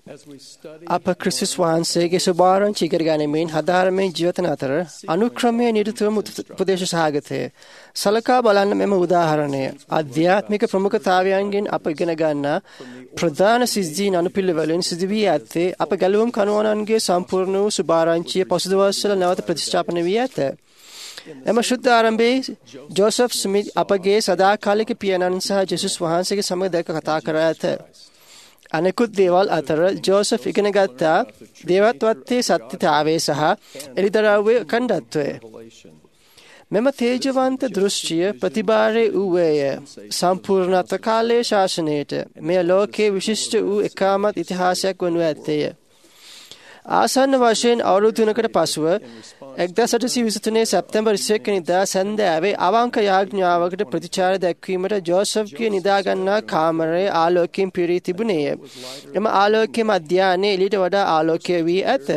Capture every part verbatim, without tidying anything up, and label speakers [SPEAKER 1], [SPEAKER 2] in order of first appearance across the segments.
[SPEAKER 1] අප ක්‍රිස්තුස් වහන්සේගේ සුභාරංචි ඉගෙන ගැනීමෙන් හදාරමින් ජීවිතන අතර අනුක්‍රමයේ නිරතුරුවම උපදේශ සහගතය. සලකා බලන්න මෙම උදාහරණය ආධ්‍යාත්මික ප්‍රමුඛතාවයන්ගෙන් අප ඉගෙන ගන්නා ප්‍රධාන සිද්ධීන් අනුපිළිවෙලින් සිදු වී ඇත්තේ අප ගැලවුම් කණුවනන්ගේ සම්පූර්ණ වූ සුභාරංචිය පසු දවස්වල නැවත ප්‍රතිස්ථාපන වී ඇත. එම ශුද්ධ ආරම්භයේ ජෝසප් ස්මිත් අපගේ සදාකාලික පියාණන් සහ ජේසුස් වහන්සේගේ සමග දැක කතා කර ඇත. අනෙකුත් දේවල් අතර ජෝසප් ඉගෙන ගත්තා දේවත්වත්තේ සත්‍යතාවය සහ එළිදරව්වේ අඛණ්ඩත්වය. මෙම තේජවන්ත දෘෂ්ටිය ප්‍රතිභාරය වූවේය සම්පූර්ණත්ව කාලයේ ශාසනයට. මෙය ලෝකයේ විශිෂ්ට වූ එකමත් ඉතිහාසයක් වනු ඇත්තේය. ආසන්න වශයෙන් අවුරුදු තුනකට පසුව එක්දාස් අටසිය විසිතුනේ සැප්තැම්බර් විසිඑක වෙනිදා සන්ධ්‍යාවේ අවංක යාඥාවකට ප්‍රතිචාර දැක්වීමට ජෝසප්ගේ නිදාගන්නා කාමරයේ ආලෝකයෙන් පිරී තිබුණේය. එම ආලෝකයේ මධ්‍යාහ්නයේ එළියට වඩා ආලෝකය වී ඇත.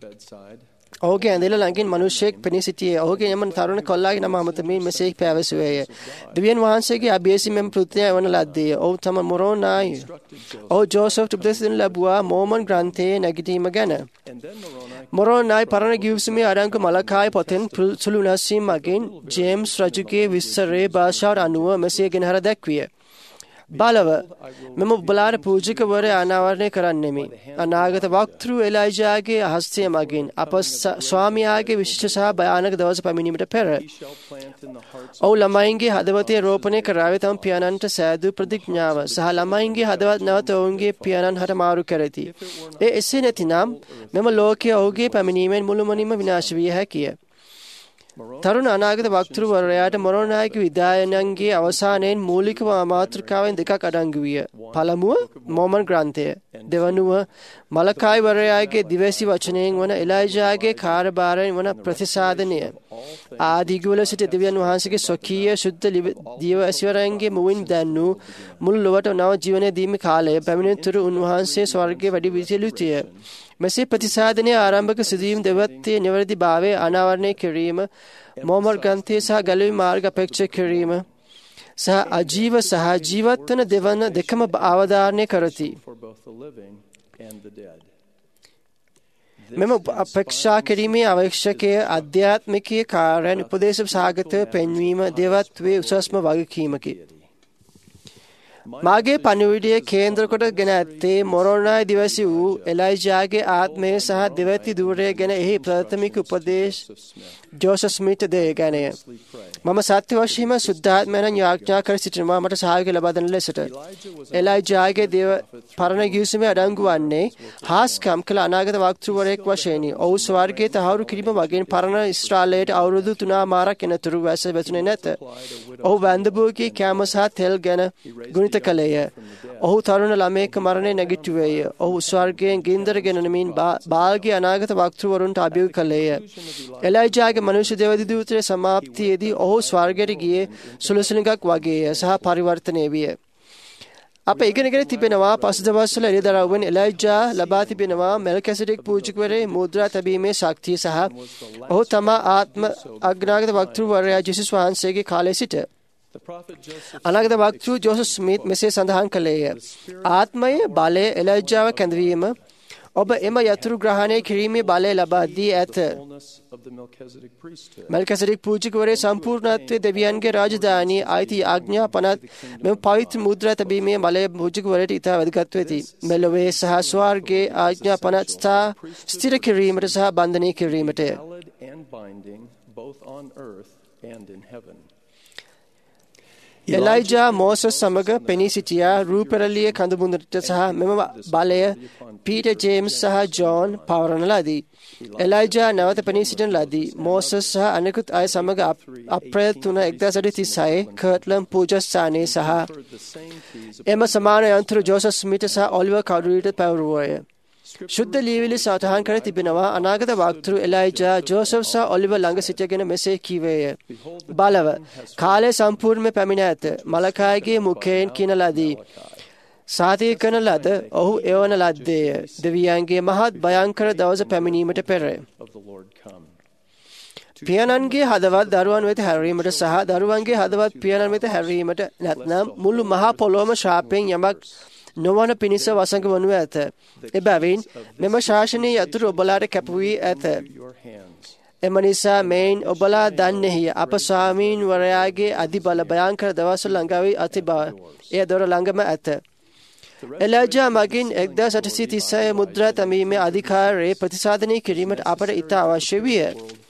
[SPEAKER 1] ඔහුගේ ඇඳිල්ල ළඟින් මිනිසෙක් පෙනී සිටියේ. ඔහුගේ එම තරුණ කොල්ලාගේ නම අමතමින් මෙසේ පැවසුවේය. දෙවියන් වහන්සේගේ අභියසීම මෙම පෘථිවිය වන ලද්දේ. ඔහු තම මොරෝනායි. ඔහු ජෝසප්ට උපදෙස් දෙනු ලැබුවා මෝමන් ග්‍රන්ථයේ නැගිටීම ගැන. මොරෝනායි පරණ ගිවිසුමේ අඩංගු මලකායි පොතෙන් සුළු නැසීම් මගින් ජේම්ස් රජුගේ විස්තරයේ භාෂාවට අනුව මෙසේ ගෙනහැර දැක්විය. බලව මෙම බලාර පූජකවරය අනාවරණය කරන්නෙමි. අනාගත වක්තෘ එලයිජාගේ හස්තය මගින් අප ස්වාමියාගේ විශිෂ්ට සහ භයානක දවස පැමිණීමට පෙර ඔහු ළමයින්ගේ හදවතේ රෝපණය කරාවේ තම පියාණන්ට සෑදූ ප්‍රතිඥාව සහ ළමයින්ගේ හදවත් නැවත ඔවුන්ගේ පියාණන් හට මාරු කරති. ඒ එසේ නැතිනම් මෙම ලෝකය ඔහුගේ පැමිණීමෙන් මුළුමනින්ම විනාශ විය හැකිය. තරුණ අනාගත වක්තෘවරයාට මොරෝනායිගේ විදායනන්ගේ අවසානයෙන් මූලික මාතෘකාවෙන් දෙකක් අඩංගු විය. පළමුව මෝමන් ග්‍රන්ථය. දෙවනුව මලකායිවරයාගේ දිවැසි වචනයෙන් වන එලයිජාගේ කාර්යභාරයෙන් වන ප්‍රතිසාදනය. ආදිගුවල සිට දෙවියන් වහන්සේගේ ස්වකීය ශුද්ධ දිවැසිවරයන්ගේ මුවින් දැන්නූ මුළු ලොවට නව ජීවනය දීමේ කාලය පැමිණෙන තුරු උන්වහන්සේ ස්වර්ගයේ වැඩි විසිලිතිය. මෙසේ ප්‍රතිසාදනයේ ආරම්භක සිදුවීම් දෙවත්තේ නිවැරදි භාවය අනාවරණය කිරීම මෝමන් ග්‍රන්ථය සහ ගැලවීම් මාර්ග අපේක්ෂා කිරීම සහ අජීව සහ ජීවත් වන දෙවන දෙකම අවධාරණය කරති. මෙම අපේක්ෂා කිරීමේ අවශ්‍යකයේ ආධ්‍යාත්මිකයේ කාර්යයන් උපදේශ සහගතව පෙන්වීම දෙවත්වේ උසස්ම වගකීමකි. මාගේ පණිවිඩය කේන්ද්‍ර කොට ගෙන ඇත්තේ මොරෝනායි දිවැසි වූ එලයිජාගේ ආත්මය සහ දෙවැති ධූරය ගැන එහි ප්‍රාථමික උපදේශ ජෝසප් ස්මිත් දේ ගැනය. මම සත්‍ය වශයෙන්ම සුද්ධාත්මයන් යාඥා කර සිටිනවා මට සහායක ලබා දෙන ලෙසට. එලයිජාගේ දේව පරණ ගිවිසුමේ අඩංගු වන්නේ හාස්කම් කළ අනාගත වක්තෘවරයෙක් වශයෙනි. ඔහු ස්වර්ගයේ තහවුරු කිරීම වගේම පරණ ඊශ්‍රායලයට අවුරුදු තුනමාරක් එනතුරු වැස වැසුනේ නැත. ඔහු වැන්දබුවගේ කැම සහ තෙල් ගැන ගුණිත කළේය. ඔහු තරුණ ළමයෙක් මරණය නැගිටුවේය. ඔහු ස්වර්ගයෙන් ගින්දර ගෙනනමින් බාල්ගේ අනාගත වක්තෘවරුන්ට අභියෝග කළේය. එලයිජාගේ මනුෂ්‍ය දෙවි දූතයේ සමාප්තියේදී ඔහු ස්වර්ගයට ගියේ සුළුසුළුඟක් වගේය සහ පරිවර්තනය විය. අප ඉගෙනගෙන තිබෙනවා පසු දවස්වල එළිදරව්වෙන් එලයිජා ලබා තිබෙනවා මෙල්කිසෙදෙක් පූජකවරේ මුද්‍රා තැබීමේ ශක්තිය සහ ඔහු තමා ආත්ම අග්‍රාගත වක්තෘවරයා ජේසුස් වහන්සේගේ කාලයේ සිට අනාගත වක්තෘ ජෝසප් ස්මිත් මෙසේ සඳහන් කළේය. ආත්මයේ බලය එලයිජාව කැඳවීම ඔබ එම යතුරු ග්‍රහණය කිරීමේ බලය ලබා දී ඇත. මෙල්කිසෙදෙක් පූජකවරේ සම්පූර්ණත්වයේ දෙවියන්ගේ රාජධානියේ අයිති ආඥා පනත් මෙම පවිත්‍ර මුද්‍රා තැබීමේ බලය පූජකවරයට ඉතා වැදගත් වෙති. මෙලොවේ සහ ස්වර්ගයේ ආඥා පනත් ස්ථිර කිරීමට සහ බන්ධනය කිරීමටය. එලයිජා මෝසස් සමග පෙනී සිටියා රූපරලිය කඳුමුදුනට සහ මෙම බලය පීටර් ජේම්ස් සහ ජෝන් පවරන ලදී. එලයිජා නැවත පෙනී සිටින ලදී. මෝසස් සහ අනෙකුත් අය සමග අප්‍රේල් තුන එක්දාස් අටසිය තිහයි කර්ට්ලම් පූජස්ථානයේ සහ එම සමාන යන්ත්‍ර ජෝසප් ස්මිත් සහ ඔලිවර් කවුඩරිට පැවරුවෝය. ශුද්ධ ලියවිලි සටහන් කර තිබෙනවා අනාගත වක්තෘ එලයිජා ජෝසප් සහ ඔලිවර් ළඟ සිටගෙන මෙසේ කීවේය. බලව කාලය සම්පූර්ණයෙන්ම පැමිණ ඇත. මලකායිගේ මුඛයෙන් කියන ලදී. සාතික කරන ලද ඔහු එවන ලද්දේය. දෙවියන්ගේ මහත් භයංකර දවස පැමිණීමට පෙර. පියාණන්ගේ හදවත් දරුවන් වෙත හැරීමට සහ දරුවන්ගේ හදවත් පියාණන් වෙත හැරීමට නැත්නම් මුළු මහා පොළොවම ශාපයෙන් යමක් නොවන පිණිස වසඟ වනු ඇත. එබැවින් මෙම ශාසනයේ යතුරු ඔබලාට කැප වී ඇත. එම නිසා මෙයින් ඔබලා දන්නේය අප ස්වාමීන් වරයාගේ අධි බල භයංකර දවස්වල ළඟ වී ඇති බව. එය දොර ළඟම ඇත. එලයිජා මගින් එක්දාස් අටසිය තිස්හය මුද්‍රා තැබීමේ අධිකාරයේ ප්‍රතිසාධනය කිරීමට අපට ඉතා අවශ්‍ය විය.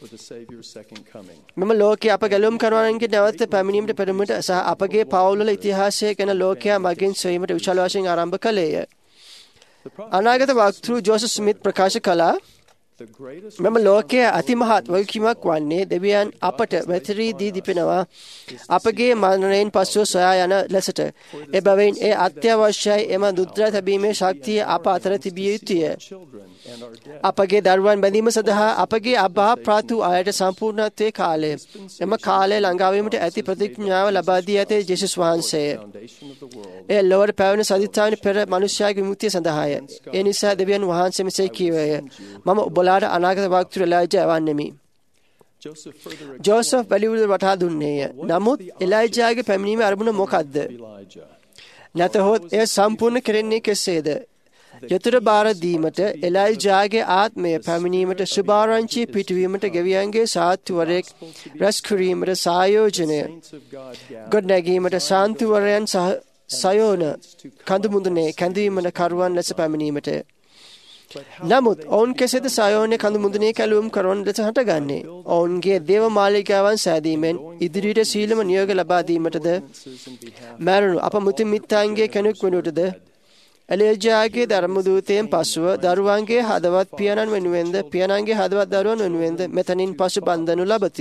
[SPEAKER 1] මෙම ලෝකයේ අප ගැලුම් කරවන්නන්ගේ නැවත පැමිණීමට පෙරමුට සහ අපගේ පවුල්වල ඉතිහාසය ගැන ලෝකයා මගින් සොයීමට විශාල වශයෙන් ආරම්භ කළේය. අනාගත වක්තෘ ජෝසප් ස්මිත් ප්‍රකාශ කළා මෙම ලෝකයේ අතිමහත් වගකීමක් වන්නේ දෙවියන් අපට වැතිරී දී දිපෙනවා අපගේ මරණයෙන් පසුව සොයා යන ලෙසට. එබැවින් ඒ අත්‍යවශ්‍යයි. එම දුද්දර තැබීමේ ශක්තිය අප අතර තිබිය යුතුය. අපගේ දරුවන් බැඳීම සඳහා අපගේ අබා ප්‍රාතු අයට සම්පූර්ණත්වයේ කාලය. එම කාලය ළඟාවීමට ඇති ප්‍රතිඥාව ලබා දී ඇතේ ජේසුස් වහන්සේ. එය ලොවට පැවැෙන සදිත්තාවෙන පෙර මනුෂ්‍යයාගේ විමුක්තිය සඳහාය. ඒ නිසා දෙවියන් වහන්සේ මෙසේ කීවේය. මම ඔබලාට අනාගත වක්තෘ එලයිජා එවන්නෙමි. ජෝසප් වැලිවුද වටහා දුන්නේය. නමුත් එලයිජාගේ පැමිණීමේ අරමුණ මොකක්ද? නැතහොත් එය සම්පූර්ණ කෙරෙන්නේ කෙසේද? යතුරු බාර දීමට එලයිජාගේ ආත්මය පැමිණීමට සුභාරංචි පිටවීමට ගෙවියන්ගේ සාත්තුවරයෙක් රැස් කිරීමට සායෝජනය ගොඩනැගීමට සාන්තුවරයන් සයෝන කඳුමුදුනේ කැඳවීමට කරුවන් ලෙස පැමිණීමට. නමුත් ඔවුන් කෙසේද සයෝනය කඳුමුදුනේ කැලුම් කරවන ලෙස හටගන්නේ? ඔවුන්ගේ දේව මාලිගාවන් සෑදීමෙන් ඉදිරියට සීලම නියෝග ලබා දීමටද මැරුණු අප මුතු මිත්තන්ගේ කෙනෙක් වෙනුවටද එලයිජාගේ ධර්මදූතයෙන් පසුව දරුවන්ගේ හදවත් පියාණන් වෙනුවෙන්ද පියාණන්ගේ හදවත් දරුවන් වෙනුවෙන්ද මෙතනින් පසු බන්ධනු ලබති.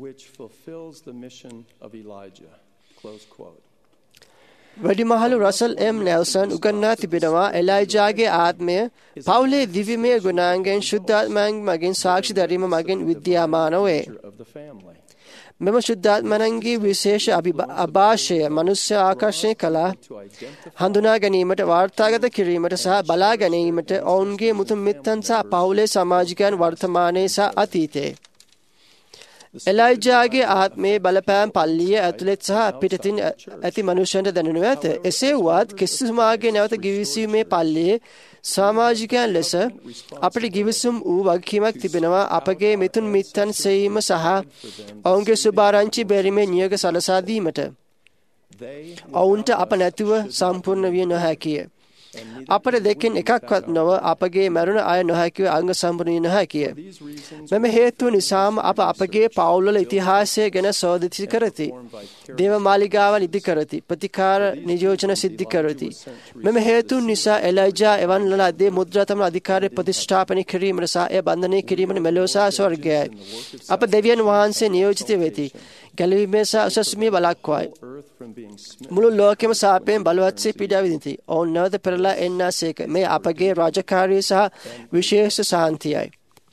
[SPEAKER 1] වැඩිමහලු රසල් එම් නෙල්සන් උගන්වා තිබෙනවා එලයිජාගේ ආත්මය පවුලේ දිව්‍යමය ගුණාංගයෙන් ශුද්ධාත්මයන් මගින් සාක්ෂි දැරීම මගින් විද්‍යාමාන වේ. මෙම ශුද්ධාත්මයන්ගේ විශේෂ අභාෂය මනුෂ්‍ය ආකර්ෂණය කළා හඳුනා ගැනීමට වාර්තාගත කිරීමට සහ බලා ගැනීමට ඔවුන්ගේ මුතු මිත්තන් සහ පවුලේ සමාජිකයන් වර්තමානයේ සහ අතීතයේ. එලයිජාගේ ආත්මයේ බලපෑම් පල්ලිය ඇතුළත් සහ පිටතින් ඇති මනුෂ්‍යයන්ට දැනෙනු ඇත. එසේ වුවත් ක්‍රිස්තුස්මාගේ නැවත ගිවිසීමේ පල්ලියේ සමාජිකයන් ලෙස අපට ගිවිසුම් වූ වගකීමක් තිබෙනවා අපගේ මිතුන් මිත්තන් සෙවීම සහ ඔවුන්ගේ සුභාරංචි බැරීමේ නියෝග සලසා දීමට. ඔවුන්ට අප නැතිව සම්පූර්ණ විය නොහැකිය. අපට දෙකෙන් එකක්වත් නොව අපගේ මැරුණ අය නොහැකිව අංග සම්පූර්ණ නොහැකිය. මෙම හේතුව නිසාම අප අපගේ පවුල්වල ඉතිහාසය ගැන සෝදිසි කරති. දේව මාලිගාවන් ඉදි කරති. ප්‍රතිකාර නියෝජන සිද්ධ කරති. මෙම හේතුන් නිසා එලයිජා එවන් ලදී මුද්‍රා තම අධිකාරය ප්‍රතිෂ්ඨාපනය කිරීමට සහ එය බන්ධනය කිරීමට මෙලොව සහ ස්වර්ගයයි. අප දෙවියන් වහන්සේ නියෝජිත වෙති. ගැලවීමේ සහ උසස්මේ බලක්වයි. මුළු ලෝකෙම සාපයෙන් බලවත්සේ පීඩා විඳිති. ඔවුන් නැවත පෙරලා එන්නාසේක. මේ අපගේ රාජකාරිය සහ විශේෂ ශාන්තියයි.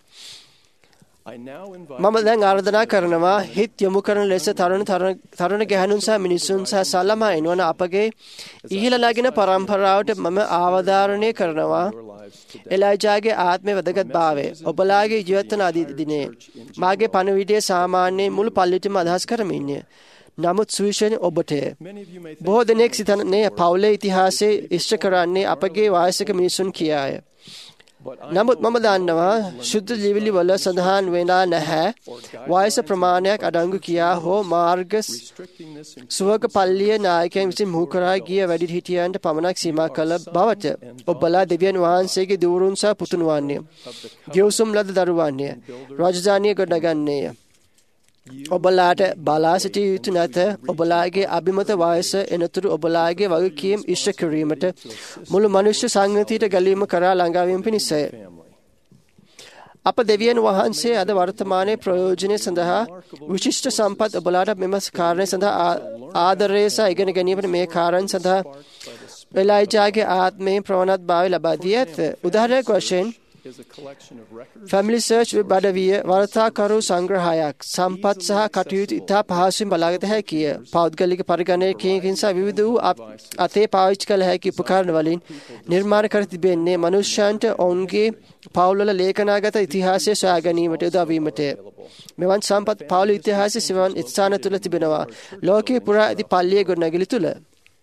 [SPEAKER 1] මම දැන් ආරාධනා කරනවා හිත යොමු කරන ලෙස තරුණ තරුණ ගැහැණුන් සහ මිනිසුන් සහ සල්ලමා එනවන අපගේ ඉහළ නගින පරම්පරාවට මම ආවදාරණය කරනවා එලයිජාගේ ආත්මය වැදගත් භාවය. ඔබලාගේ ජීවිතන අදී දිනේ මාගේ පණවිඩය සාමාන්‍යයෙන් මුළු පල්ලියටම අදහස් කරමින්ය. නමුත් සුවිශේෂයෙන් ඔබටය. බොහෝ දෙනෙක් සිතන්නේ පවුලේ ඉතිහාසයේ ඉෂ්ට කරන්නේ අපගේ වායසික මිනිසුන් කියාය. නමුත් මම දන්නවා ශුද්ධ ජීවිලි වල සඳහන් වෙලා නැහැ වයස ප්‍රමාණයක් අඩංගු කියා හෝ මාර්ග සුවක පල්ලිය නායකයන් විසින් මුහු කරා ගිය වැඩිහිටියන්ට පමණක් සීමා කළ බවට. ඔබලා දෙවියන් වහන්සේගේ දූරුන් සහ පුතුන් වන්නේ. ගෙවුසුම් ලද දරුවන්නේ. රාජධානිය ගොඩනගන්නේය. ඔබලාට බලා සිටිය යුතු නැත. ඔබලාගේ අභිමත වයස එනතුරු ඔබලාගේ වගකීම් ඉෂ්ට කිරීමට මුළු මනුෂ්‍ය සංගතියට ගැලීම කරා ළඟාවීම පිණිසය. අප දෙවියන් වහන්සේ අද වර්තමානයේ ප්‍රයෝජනය සඳහා විශිෂ්ට සම්පත් ඔබලාට මෙම කාරණය සඳහා ආදරය සහ ඉගෙන ගැනීමට මේ කාරණ සඳහා එලයිජාගේ ආත්මයෙන් ප්‍රවණත් භාවය ලබා දී ඇත. උදාහරණයක් වශයෙන් ෆැමිලි සර්ච් වෙබ් අඩවිය වාර්තාකරු සංග්‍රහයක් සම්පත් සහ කටයුතු ඉතා පහසුවෙන් බලාගත හැකිය. පෞද්ගලික පරිගණකයකින් සහ විවිධ වූ අතේ පාවිච්චි කළ හැකි උපකරණ වලින් නිර්මාණය කර තිබෙන්නේ මනුෂ්‍යයන්ට ඔවුන්ගේ පවුල්වල ලේඛනාගත ඉතිහාසය සොයා ගැනීමට උදව් වීමටය. මෙවන් සම්පත් පවුල් ඉතිහාසයේ සිවන් ස්ථාන තුළ තිබෙනවා. ලෝකයේ පුරා ඇති පල්ලියේ ගොඩනැගිලි තුළ.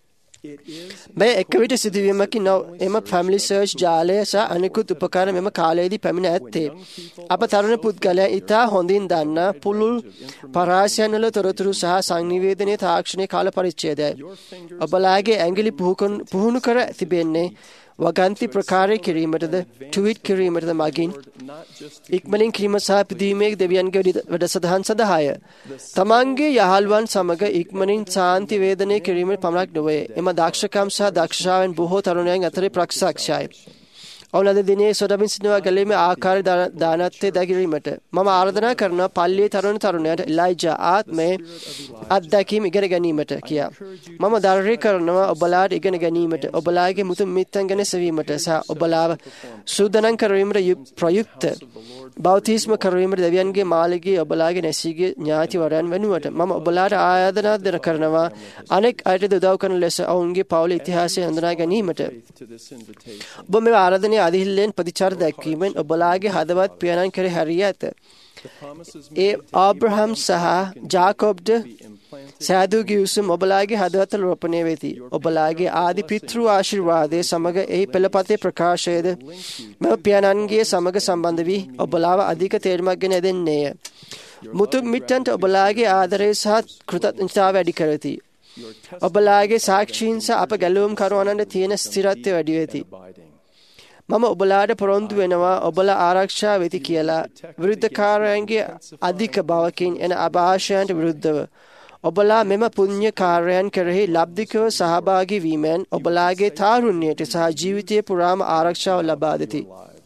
[SPEAKER 1] මේ එක විට සිදුවීමකින් එම ෆැමිලි සර්ච් ජාලය සහ අනෙකුත් උපකරණ මෙම කාලයේදී පැමිණ ඇත්තේ. අප තරුණ පුද්ගලයා ඉතා හොඳින් දන්නා පුළුල් පරාසයන් වල තොරතුරු සහ සංනිවේදනයේ තාක්ෂණික කාල පරිච්ඡේදයයි. ඔබලාගේ ඇඟිලි පුහුණු කර තිබෙන්නේ වගන්ති ප්‍රකාරය කිරීමටද ට්වීට් කිරීමටද මගින් ඉක්මනින් කිරීම සහ පිදීමේ දෙවියන්ගේ වැඩසටහන් සඳහාය. තමන්ගේ යහළුවන් සමග ඉක්මනින් සාන්ති වේදනය කිරීමට පමණක් නොවේ. එම දක්ෂකම් සහ දක්ෂතාවෙන් බොහෝ තරුණයන් අතරේ ප්‍රත්‍යක්ෂයි. ඔවුන් අද දිනේ සොඩමින් සිනවා ගැලීමේ ආකාරය දානත්වයේ දැකිරීමට මම ආරාධනා කරනවා පල්ලියේ තරුණ තරුණයන්ට එලයිජා ආත්මේ අත්දැකීම් ඉගෙන ගැනීමට කියා. මම දරණය කරනවා ඔබලාට ඉගෙන ගැනීමට, ඔබලාගේ මුතු මිත්තන් ගැන සෙවීමට සහ ඔබලාව සූදානම් කරවීමට ප්‍රයුක්ත බෞතිස්ම කරවීමට දෙවියන්ගේ මාළිගයේ ඔබලාගේ නැසීගේ ඥාතිවරයන් වෙනුවට මම ඔබලාට ආරාධනා කරනවා අනෙක් අයට උදව් කරන ලෙස ඔවුන්ගේ පවුලේ ඉතිහාසය හඳුනා ගැනීමට. ඔබ මේ ආරාධනය අධිහිල්ලෙන් ප්‍රතිචාර දැක්වීමෙන් ඔබලාගේ හදවත් පියාණන් කෙරෙහි හැරී ඇත. ඒ ආබ්‍රහම් සහ ජාකොබ්ද සෑදූ ගිවිසුම් ඔබලාගේ හදවත රෝපණය වෙති. ඔබලාගේ ආදි පිතෘ ආශිර්වාදයේ සමග එහි පෙළපතේ ප්‍රකාශයද මෙම පියාණන්ගේ සමග සම්බන්ධ වී ඔබලාව අධික තේරුමක් ගෙන දෙන්නේය. මුතු මිත්තන්ට ඔබලාගේ ආදරය සහ කෘතඥතාව වැඩි කරති. ඔබලාගේ සාක්ෂීන් සහ අප ගැලවුම් කරවන්නට තියෙන ස්ථිරත්වය වැඩි වෙති. මම ඔබලාට පොරොන්දු වෙනවා ඔබලා ආරක්ෂා වෙති කියලා විරුද්ධකාරයන්ගේ අධික බවකින් එන අභාෂයන්ට විරුද්ධව. ඔබලා මෙම පුණ්‍ය කාර්යයන් කෙරෙහි ලබ්ධිකව සහභාගී වීමෙන් ඔබලාගේ තාරුණ්‍යයට සහ ජීවිතය පුරාම ආරක්ෂාව ලබා දෙති.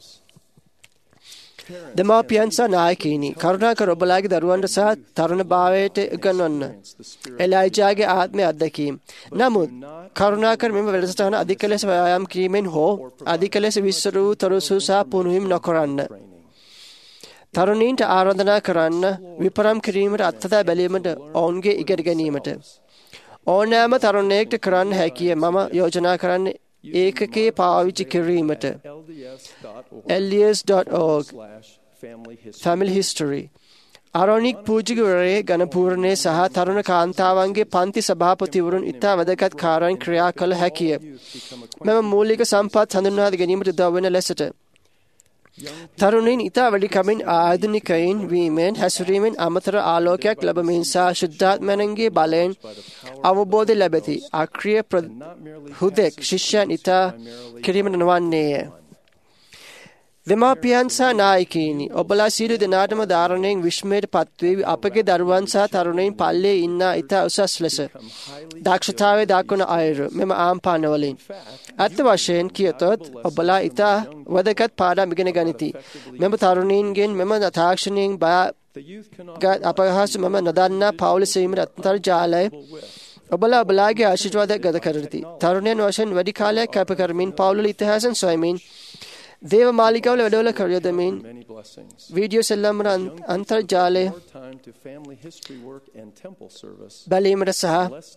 [SPEAKER 1] දෙමාපියන් සහ නායකයිනි, කරුණාකර ඔබලාගේ දරුවන්ට සහ තරුණ භාවයට ඉගන්වන්න. එලයිජාගේ ආත්මය අත්දැකීම්. නමුත් කරුණාකර මෙම වැඩසටහන අධික ලෙස ව්‍යායාම් කිරීමෙන් හෝ අධික ලෙස විස්තර වූ තොරතුරු සහ පුහුණුවීම් නොකරන්න. තරුණීන්ට ආරාධනා කරන්න විපරම් කිරීමට අත්හදා බැලීමට ඔවුන්ගේ ඉගෙන ගැනීමට. ඕනෑම තරුණයෙක්ට කරන්න හැකිය මම යෝජනා කරන්නේ ඒකකයේ පාවිච්චි කිරීමට. L D S dot org Family History ආරෝනික් පූජකවරේ ගණපූර්ණේ සහ තරුණ කාන්තාවන්ගේ පන්ති සභාපතිවරුන් ඉතා වැදගත් කාර්යයන් ක්‍රියා කළ හැකිය. මෙම මූලික සම්පත් හඳුන්වා ගැනීමට උදව් වෙන ලෙසට තරුණයින් ඉතා වැඩි කමින් ආධුනිකයින් වීමෙන් හැසිරීමෙන් අමතර ආලෝකයක් ලැබමින් සහ ශුද්ධාත්මයන්ගේ බලයෙන් අවබෝධය ලැබෙති. අක්‍රීය හුදෙක් ශිෂ්‍යයන් ඉතා කිරීමට නොවන්නේය. දෙමාපියන් සහ නායකයිනි, ඔබලා සියලු දෙනාටම ධාරණයෙන් විස්මයට පත්වී අපගේ දරුවන් සහ තරුණයින් පල්ලියේ ඉන්නා ඉතා උසස් ලෙස දක්ෂතාවය දක්වන අයුරු මෙම ආම්පානවලින්. ඇත්ත වශයෙන් කියතොත් ඔබලා ඉතා වැදගත් පාඩම් ඉගෙන ගනිති. මෙම තරුණීන්ගෙන් මෙම තාක්ෂණයෙන් බයගත් අපහසු මම නොදන්නා පවුල සෙවීමට අන්තර්ජාලය ඔබලා ඔබලාගේ ආශිර්වාදයක් ගත කරති. තරුණයන් වශයෙන් වැඩි කාලයක් කැප කරමින් පවුල ඉතිහාසයන් සොයමින් දේව මාලිගාවල වැඩවල කරයදමින් වීඩියෝ සෙල්ලම් අන්තර්ජාලය බැලීමට සහ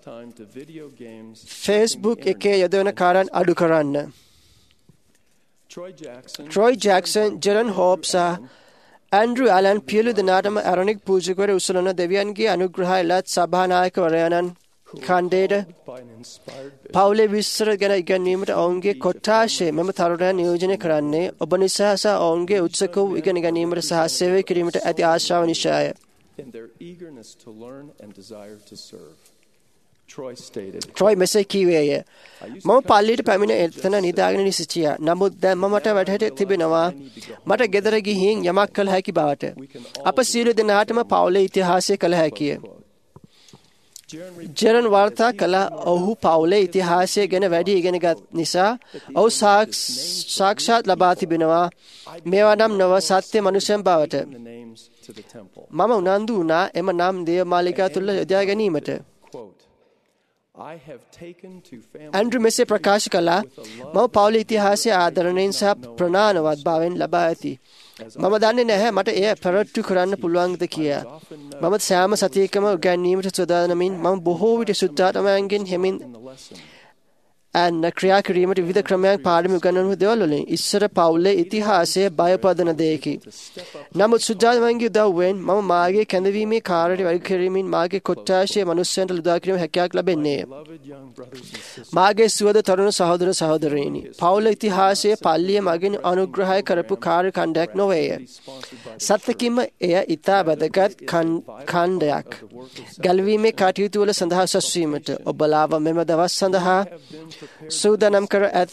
[SPEAKER 1] ෆේස්බුක් එකේ යොදවන කාරයන් අඩු කරන්න. ට්‍රොයි ජැක්සන්, ජෙරන් හෝප් සහ ඇන්ඩ්‍රු ඇලන් පියලු දෙනාටම ඇරොනික් පූජකවර උසුලන දෙවියන්ගේ අනුග්‍රහය ලත් සභානායකවරයණන් කණ්ඩේට පවුලේ විස්තර ගැන ඉගැන්වීමට ඔවුන්ගේ කොට්ටාශය මෙම තරුණයන් නියෝජනය කරන්නේ ඔබ නිසා සහ ඔවුන්ගේ උත්සුක වූ ඉගෙන ගැනීමට සහ සේවය කිරීමට ඇති ආශාව නිසාය. ට්‍රොයි මෙසේ කීවේය. මම පල්ලියට පැමිණ එතන නිදාගෙන සිටියා. නමුත් දැන් මට වැටහෙට තිබෙනවා මට ගෙදර ගිහින් යමක් කළ හැකි බවට. අප සියලු දෙනාටම පවුලේ ඉතිහාසය කළ හැකිය. ජෙරන් වාර්තා කළ ඔහු පවුලේ ඉතිහාසය ගැන වැඩි ඉගෙනගත් නිසා ඔහු සාක්ෂාත් ලබා තිබෙනවා මේවා නම් නොව සත්‍ය මනුෂ්‍යයන් බවට. මම උනන්දු වුණා එම නම් දේව මාලිගාව තුළ යොදා ගැනීමට. ඇන්ඩ්‍රු මෙසේ ප්‍රකාශ කළා මම පවුලේ ඉතිහාසය ආදරණයෙන් සහ ප්‍රණානවත් භාවයෙන් ලබා ඇති. මම දන්නේ නැහැ මට එය පෙරට්ටු කරන්න පුළුවන්ද කියා. මම සෑම සතියකම උගන්වීමට සූදානම්මින් මම බොහෝ විට සුද්ධාත්මයන්ගෙන් හෙමින් ඇන්න ක්‍රියා කිරීමට විවිධ ක්‍රමයන් පාඩම උගන්වන දේවල් වලින් ඉස්සර පවුලේ ඉතිහාසයේ බයපදන දෙයකි. නමුත් සුජාතවන්ගේ උදව්වෙන් මම මාගේ කැඳවීමේ කාර්යයට වැඩි කිරීමෙන් මාගේ කොට්ටාශයේ මිනිස්යන්ට උදා කිරීමේ හැකියාවක් ලැබෙන්නේ. මාගේ සුවද තරුණ සහෝදර සහෝදරීනි, පවුල ඉතිහාසයේ පල්ලිය මගින් අනුග්‍රහය කරපු කාර්ය ඛණ්ඩයක් නොවේය. සත්‍යකින්ම එය ඉතා වැදගත් ඛණ්ඩයක්. ගැලවීමේ කටයුතු වල සඳහා සැස්වීමට ඔබලාව මෙම දවස් සඳහා සූදානම් කර ඇත.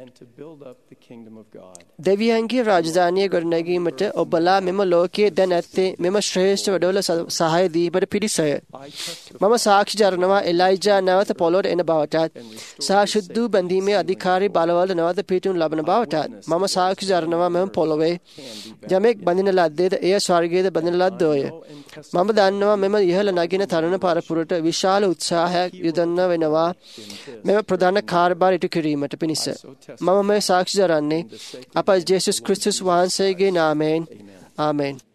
[SPEAKER 1] දෙවියන්ගේ රාජධානිය ගොඩනැගීමට ඔබලා මෙම ලෝකයේ දැන් ඇත්තේ මෙම ශ්‍රේෂ්ඨ වැඩවල සහාය දීමට පිණිසය. මම සාක්ෂි දරනවා එලයිජා නැවත පොළොවට එන බවටත් සහ ශුද්ධ බැඳීමේ අධිකාරී බලවල නැවත පිටුන් ලබන බවටත්. මම සාක්ෂි දරනවා මෙම පොළොවේ යමෙක් බඳින ලද්දේද එය ස්වර්ගයේද බඳින ලද්දෝය. මම දන්නවා මෙම ඉහළ නගින තරුණ පරපුරට විශාල උත්සාහයක් යොදන්න වෙනවා මෙම ප්‍රධාන කාර්යභාර ඉටු කිරීමට පිණිස. මම මේ සාක්ෂි දරන්නේ අප ජේසුස් ක්‍රිස්තුස් වහන්සේගේ නාමයෙන්. ආමෙන්.